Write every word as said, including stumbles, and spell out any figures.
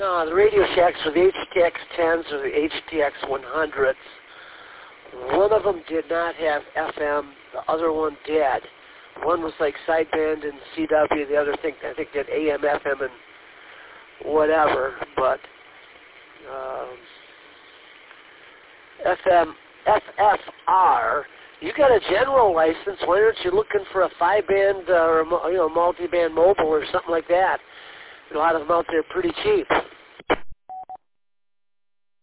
No, the Radio Shacks were the H T X tens or the H T X one hundreds. One of them did not have F M. The other one did. One was like sideband and C W. The other thing, I think, did A M, F M, and whatever. But um, F M, F F R, you got a general license. Why aren't you looking for a five-band uh, or a, you know multi-band mobile or something like that? A lot of them out there pretty cheap.